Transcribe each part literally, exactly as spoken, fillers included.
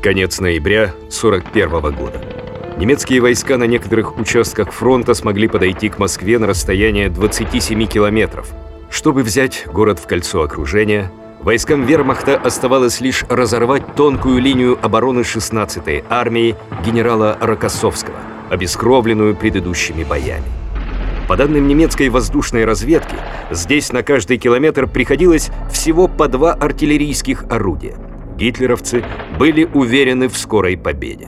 Конец ноября сорок первого года. Немецкие войска на некоторых участках фронта смогли подойти к Москве на расстояние двадцати семи километров. Чтобы взять город в кольцо окружения, войскам вермахта оставалось лишь разорвать тонкую линию обороны шестнадцатой армии генерала Рокоссовского, обескровленную предыдущими боями. По данным немецкой воздушной разведки, здесь на каждый километр приходилось всего по два артиллерийских орудия. Гитлеровцы были уверены в скорой победе.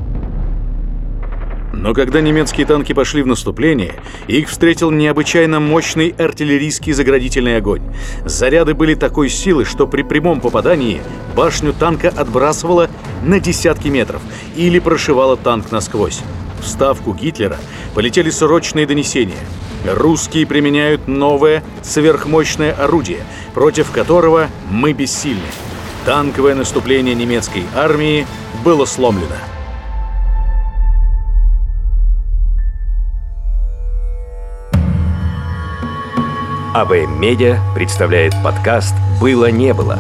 Но когда немецкие танки пошли в наступление, их встретил необычайно мощный артиллерийский заградительный огонь. Заряды были такой силы, что при прямом попадании башню танка отбрасывало на десятки метров или прошивало танк насквозь. В ставку Гитлера полетели срочные донесения. Русские применяют новое сверхмощное орудие, против которого мы бессильны. Танковое наступление немецкой армии было сломлено. АБМ Медиа представляет подкаст «Было-не было».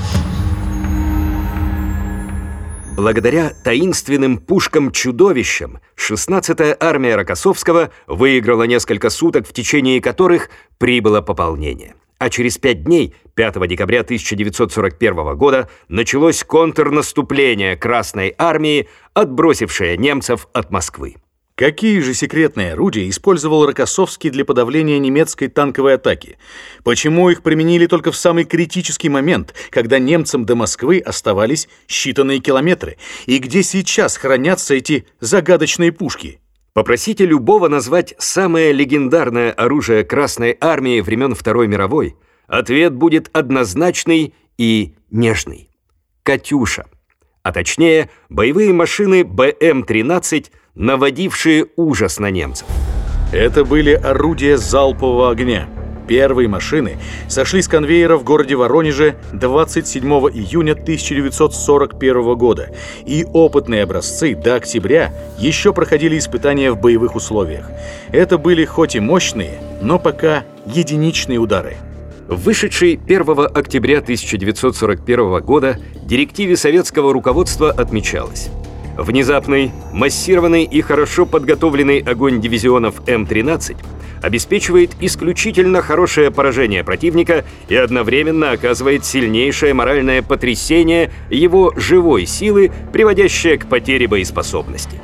Благодаря таинственным пушкам-чудовищам шестнадцатая армия Рокоссовского выиграла несколько суток, в течение которых прибыло пополнение. А через пять дней, пятого декабря тысяча девятьсот сорок первого года, началось контрнаступление Красной армии, отбросившее немцев от Москвы. Какие же секретные орудия использовал Рокоссовский для подавления немецкой танковой атаки? Почему их применили только в самый критический момент, когда немцам до Москвы оставались считанные километры? И где сейчас хранятся эти загадочные пушки? Попросите любого назвать самое легендарное оружие Красной армии времен Второй мировой, ответ будет однозначный и нежный. «Катюша». А точнее, боевые машины Бэ Эм тринадцать, наводившие ужас на немцев. Это были орудия залпового огня. Первые машины сошли с конвейера в городе Воронеже двадцать седьмого июня тысяча девятьсот сорок первого года, и опытные образцы до октября еще проходили испытания в боевых условиях. Это были хоть и мощные, но пока единичные удары. В вышедшей первого октября тысяча девятьсот сорок первого года директиве советского руководства отмечалось: внезапный, массированный и хорошо подготовленный огонь дивизионов Эм тринадцать обеспечивает исключительно хорошее поражение противника и одновременно оказывает сильнейшее моральное потрясение его живой силы, приводящее к потере боеспособности.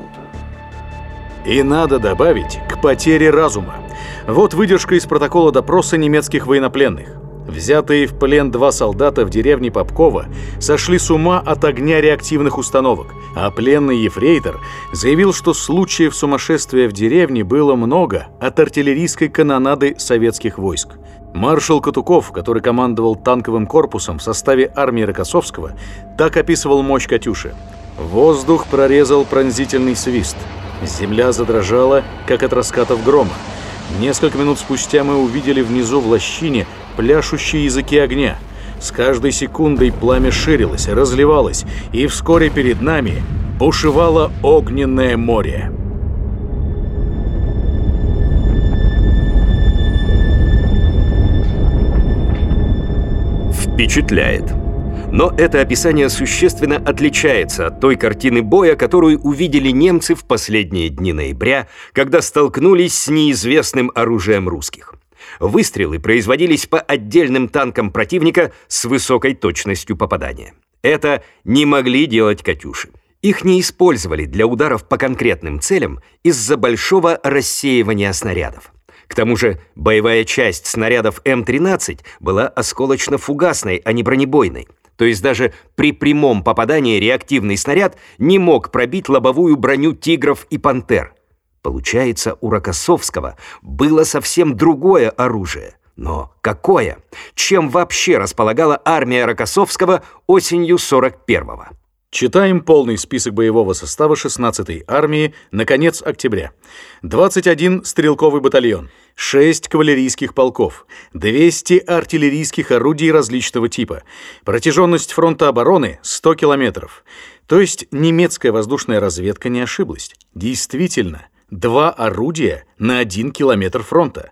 И надо добавить к потере разума. Вот выдержка из протокола допроса немецких военнопленных. Взятые в плен два солдата в деревне Попково сошли с ума от огня реактивных установок, а пленный ефрейтор заявил, что случаев сумасшествия в деревне было много от артиллерийской канонады советских войск. Маршал Катуков, который командовал танковым корпусом в составе армии Рокоссовского, так описывал мощь «Катюши». Воздух прорезал пронзительный свист. Земля задрожала, как от раскатов грома. Несколько минут спустя мы увидели внизу в лощине пляшущие языки огня. С каждой секундой пламя ширилось, разливалось, и вскоре перед нами бушевало огненное море. Впечатляет. Но это описание существенно отличается от той картины боя, которую увидели немцы в последние дни ноября, когда столкнулись с неизвестным оружием русских. Выстрелы производились по отдельным танкам противника с высокой точностью попадания. Это не могли делать «Катюши». Их не использовали для ударов по конкретным целям из-за большого рассеивания снарядов. К тому же боевая часть снарядов Эм тринадцать была осколочно-фугасной, а не бронебойной. То есть даже при прямом попадании реактивный снаряд не мог пробить лобовую броню «Тигров» и «Пантер». Получается, у Рокоссовского было совсем другое оружие. Но какое? Чем вообще располагала армия Рокоссовского осенью сорок первого? Читаем полный список боевого состава шестнадцатой армии на конец октября. двадцать один стрелковый батальон, шесть кавалерийских полков, двести артиллерийских орудий различного типа. Протяженность фронта обороны сто километров. То есть немецкая воздушная разведка не ошиблась. Действительно, два орудия на один километр фронта.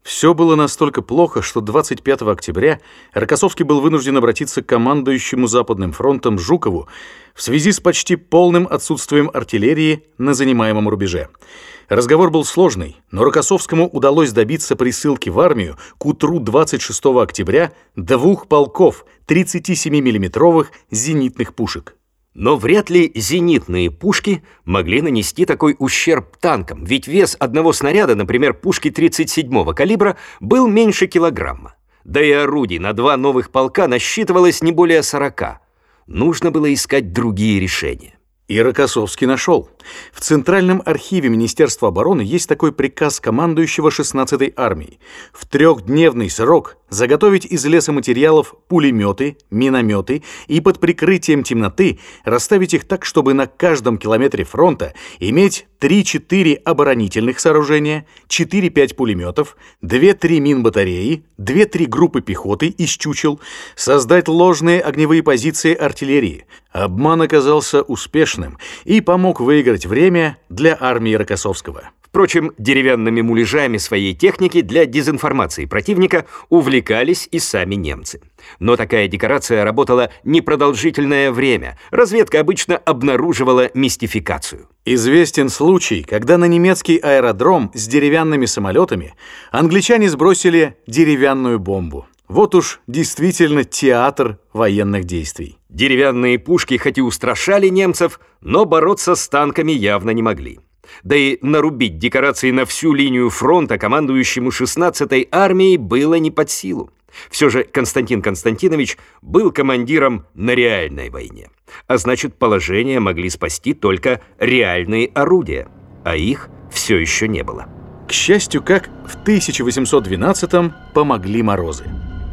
Все было настолько плохо, что двадцать пятого октября Рокоссовский был вынужден обратиться к командующему Западным фронтом Жукову в связи с почти полным отсутствием артиллерии на занимаемом рубеже. Разговор был сложный, но Рокоссовскому удалось добиться присылки в армию к утру двадцать шестого октября двух полков тридцатисемимиллиметровых зенитных пушек. Но вряд ли зенитные пушки могли нанести такой ущерб танкам, ведь вес одного снаряда, например, пушки тридцать седьмого калибра, был меньше килограмма. Да и орудий на два новых полка насчитывалось не более сорока. Нужно было искать другие решения. И Рокоссовский нашел. В Центральном архиве Министерства обороны есть такой приказ командующего шестнадцатой армией: в трехдневный срок заготовить из лесоматериалов пулеметы, минометы и под прикрытием темноты расставить их так, чтобы на каждом километре фронта иметь три-четыре оборонительных сооружения, четыре-пять пулеметов, две-три минбатареи, две-три группы пехоты из чучел, создать ложные огневые позиции артиллерии. Обман оказался успешным и помог выиграть время для армии Рокоссовского. Впрочем, деревянными муляжами своей техники для дезинформации противника увлекались и сами немцы. Но такая декорация работала непродолжительное время. Разведка обычно обнаруживала мистификацию. Известен случай, когда на немецкий аэродром с деревянными самолетами англичане сбросили деревянную бомбу. Вот уж действительно театр военных действий. Деревянные пушки хоть и устрашали немцев, но бороться с танками явно не могли. Да и нарубить декорации на всю линию фронта командующему шестнадцатой армией было не под силу. Все же Константин Константинович был командиром на реальной войне. А значит, положение могли спасти только реальные орудия. А их все еще не было. К счастью, как в тысяча восемьсот двенадцатом помогли морозы.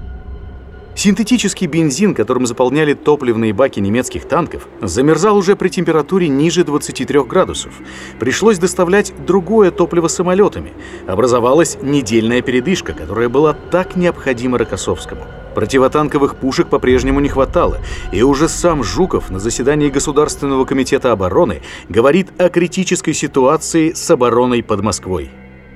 Синтетический бензин, которым заполняли топливные баки немецких танков, замерзал уже при температуре ниже двадцати трёх градусов. Пришлось доставлять другое топливо самолетами. Образовалась недельная передышка, которая была так необходима Рокоссовскому. Противотанковых пушек по-прежнему не хватало, и уже сам Жуков на заседании Государственного комитета обороны говорит о критической ситуации с обороной под Москвой.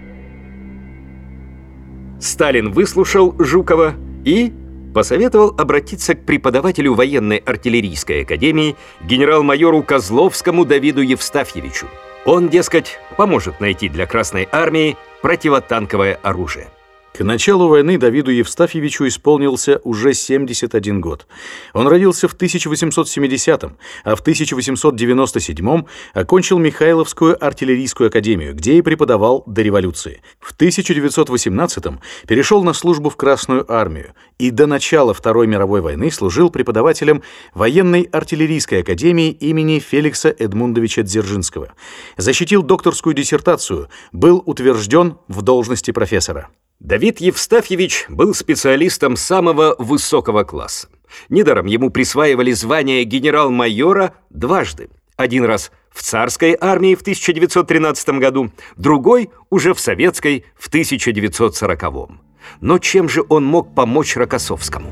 Сталин выслушал Жукова и посоветовал обратиться к преподавателю военной артиллерийской академии генерал-майору Козловскому Давиду Евстафьевичу. Он, дескать, поможет найти для Красной армии противотанковое оружие. К началу войны Давиду Евстафьевичу исполнился уже семьдесят один год. Он родился в тысяча восемьсот семидесятом, а в тысяча восемьсот девяносто седьмом окончил Михайловскую артиллерийскую академию, где и преподавал до революции. В тысяча девятьсот восемнадцатом перешел на службу в Красную армию и до начала Второй мировой войны служил преподавателем военной артиллерийской академии имени Феликса Эдмундовича Дзержинского. Защитил докторскую диссертацию, был утвержден в должности профессора. Давид Евстафьевич был специалистом самого высокого класса. Недаром ему присваивали звание генерал-майора дважды. Один раз в царской армии в тысяча девятьсот тринадцатом году, другой уже в советской в тысяча девятьсот сороковом. Но чем же он мог помочь Рокоссовскому?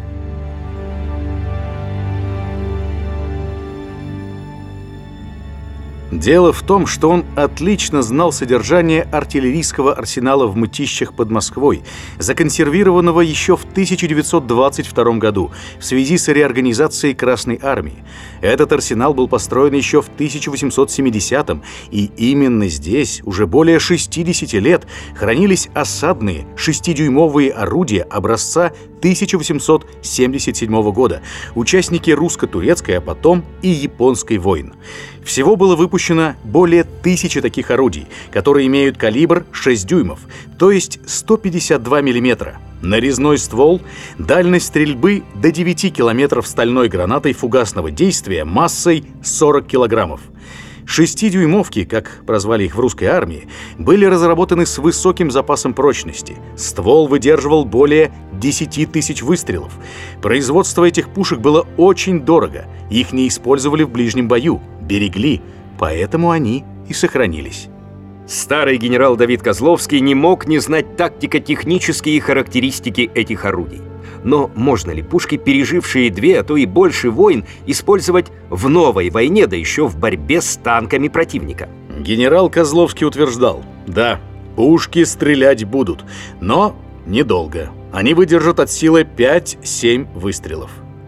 Дело в том, что он отлично знал содержание артиллерийского арсенала в Мытищах под Москвой, законсервированного еще в тысяча девятьсот двадцать втором году в связи с реорганизацией Красной армии. Этот арсенал был построен еще в тысяча восемьсот семидесятом, и именно здесь уже более шестидесяти лет хранились осадные шестидюймовые орудия образца тысяча восемьсот семьдесят седьмого года, участники русско-турецкой, а потом и японской войн. Всего было выпущено более тысячи таких орудий, которые имеют калибр шесть дюймов, то есть сто пятьдесят два миллиметра. Нарезной ствол, дальность стрельбы до девяти километров стальной гранатой фугасного действия массой сорок килограммов. Шестидюймовки, как прозвали их в русской армии, были разработаны с высоким запасом прочности. Ствол выдерживал более десяти тысяч выстрелов. Производство этих пушек было очень дорого. Их не использовали в ближнем бою, берегли, поэтому они и сохранились. Старый генерал Давид Козловский не мог не знать тактико-технические характеристики этих орудий. Но можно ли пушки, пережившие две, а то и больше войн, использовать в новой войне, да еще в борьбе с танками противника? Генерал Козловский утверждал: да, Пушки стрелять будут, но недолго. Они выдержат от силы пять-семь выстрелов.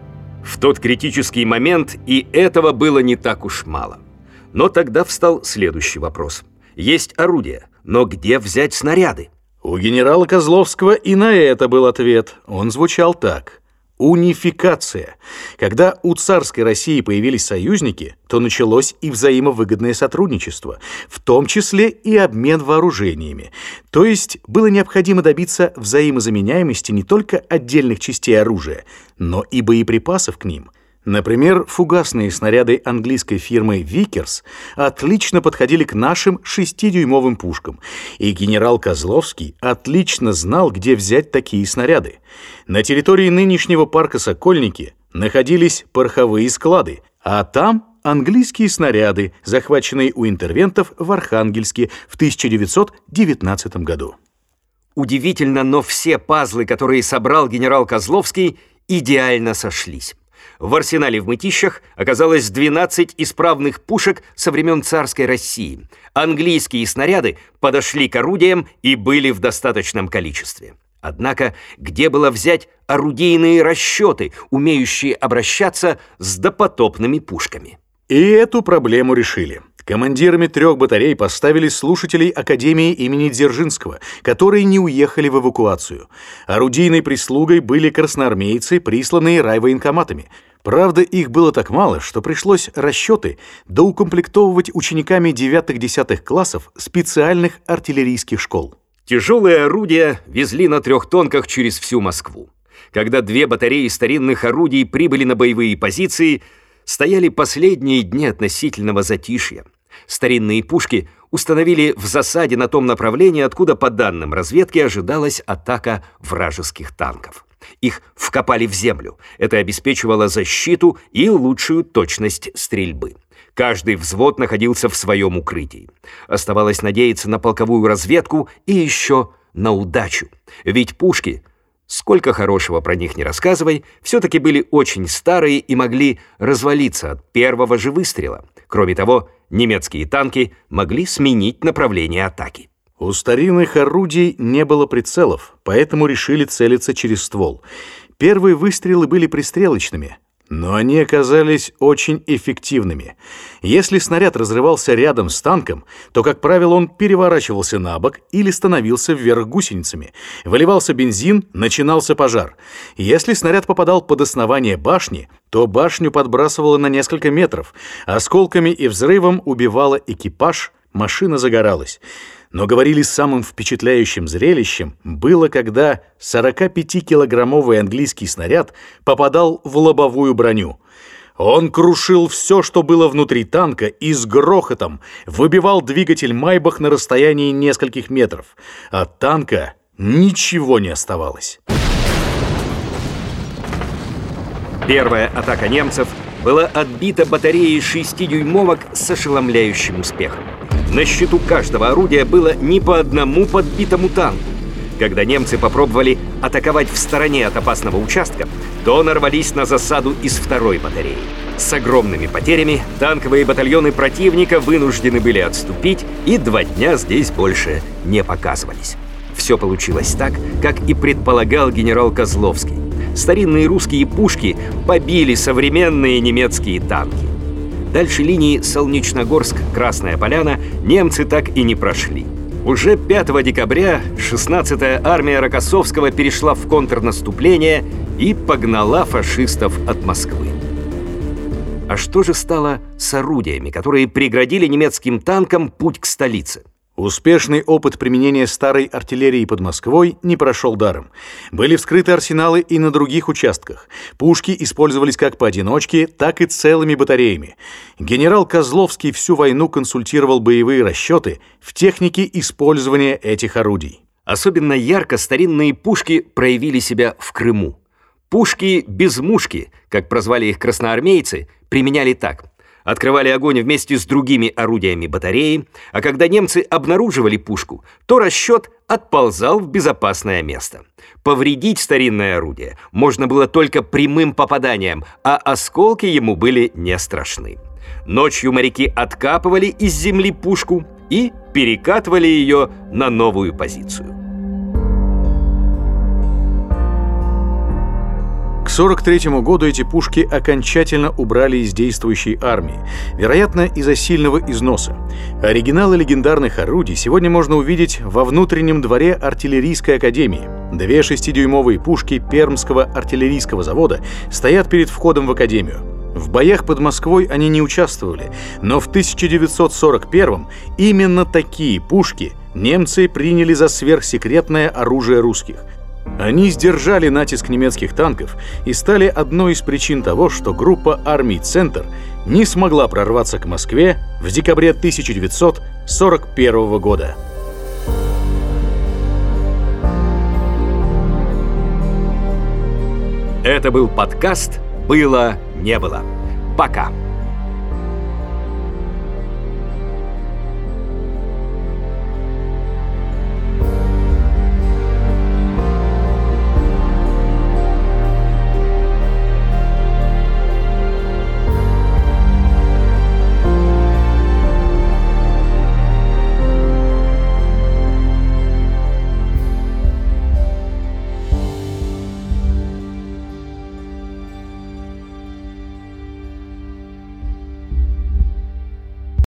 В тот критический момент и этого было не так уж мало. Но тогда встал следующий вопрос. Есть орудия, но где взять снаряды? У генерала Козловского и на это был ответ. Он звучал так. Унификация. Когда у царской России появились союзники, то началось и взаимовыгодное сотрудничество, в том числе и обмен вооружениями. То есть было необходимо добиться взаимозаменяемости не только отдельных частей оружия, но и боеприпасов к ним. Например, фугасные снаряды английской фирмы Vickers отлично подходили к нашим шестидюймовым пушкам, и генерал Козловский отлично знал, где взять такие снаряды. На территории нынешнего парка Сокольники находились пороховые склады, а там английские снаряды, захваченные у интервентов в Архангельске в тысяча девятьсот девятнадцатом году. Удивительно, но все пазлы, которые собрал генерал Козловский, идеально сошлись. В арсенале в Мытищах оказалось двенадцать исправных пушек со времен царской России. Английские снаряды подошли к орудиям и были в достаточном количестве. Однако, где было взять орудийные расчеты, умеющие обращаться с допотопными пушками? И эту проблему решили. Командирами трех батарей поставили слушателей Академии имени Дзержинского, которые не уехали в эвакуацию. Орудийной прислугой были красноармейцы, присланные райвоенкоматами. Правда, их было так мало, что пришлось расчеты доукомплектовывать учениками девятых-десятых классов специальных артиллерийских школ. Тяжелые орудия везли на трехтонках через всю Москву. Когда две батареи старинных орудий прибыли на боевые позиции, стояли последние дни относительного затишья. Старинные пушки установили в засаде на том направлении, откуда, по данным разведки, ожидалась атака вражеских танков. Их вкопали в землю. Это обеспечивало защиту и лучшую точность стрельбы. Каждый взвод находился в своем укрытии. Оставалось надеяться на полковую разведку и еще на удачу. Ведь пушки, сколько хорошего про них не рассказывай, все-таки были очень старые и могли развалиться от первого же выстрела. Кроме того, немецкие танки могли сменить направление атаки. У старинных орудий не было прицелов, поэтому решили целиться через ствол. Первые выстрелы были пристрелочными, но они оказались очень эффективными. Если снаряд разрывался рядом с танком, то, как правило, он переворачивался на бок или становился вверх гусеницами. Выливался бензин, начинался пожар. Если снаряд попадал под основание башни, то башню подбрасывало на несколько метров. Осколками и взрывом убивало экипаж, машина загоралась. Но, говорили, самым впечатляющим зрелищем было, когда сорокапятикилограммовый английский снаряд попадал в лобовую броню. Он крушил все, что было внутри танка, и с грохотом выбивал двигатель «Майбах» на расстоянии нескольких метров. От танка ничего не оставалось. Первая атака немцев была отбита батареей шестидюймовок с ошеломляющим успехом. На счету каждого орудия было не по одному подбитому танку. Когда немцы попробовали атаковать в стороне от опасного участка, то нарвались на засаду из второй батареи. С огромными потерями танковые батальоны противника вынуждены были отступить и два дня здесь больше не показывались. Все получилось так, как и предполагал генерал Козловский. Старинные русские пушки побили современные немецкие танки. Дальше линии Солнечногорск-Красная Поляна немцы так и не прошли. Уже пятого декабря шестнадцатая армия Рокоссовского перешла в контрнаступление и погнала фашистов от Москвы. А что же стало с орудиями, которые преградили немецким танкам путь к столице? Успешный опыт применения старой артиллерии под Москвой не прошел даром. Были вскрыты арсеналы и на других участках. Пушки использовались как поодиночке, так и целыми батареями. Генерал Козловский всю войну консультировал боевые расчеты в технике использования этих орудий. Особенно ярко старинные пушки проявили себя в Крыму. Пушки без мушки, как прозвали их красноармейцы, применяли так. Открывали огонь вместе с другими орудиями батареи, а когда немцы обнаруживали пушку, то расчет отползал в безопасное место. Повредить старинное орудие можно было только прямым попаданием, а осколки ему были не страшны. Ночью моряки откапывали из земли пушку, и перекатывали ее на новую позицию. К сорок третьему году эти пушки окончательно убрали из действующей армии, вероятно, из-за сильного износа. Оригиналы легендарных орудий сегодня можно увидеть во внутреннем дворе артиллерийской академии. Две шестидюймовые пушки Пермского артиллерийского завода стоят перед входом в академию. В боях под Москвой они не участвовали, но в тысяча девятьсот сорок первом именно такие пушки немцы приняли за сверхсекретное оружие русских. Они сдержали натиск немецких танков и стали одной из причин того, что группа армий «Центр» не смогла прорваться к Москве в декабре тысяча девятьсот сорок первого года. Это был подкаст «Было, не было». Пока.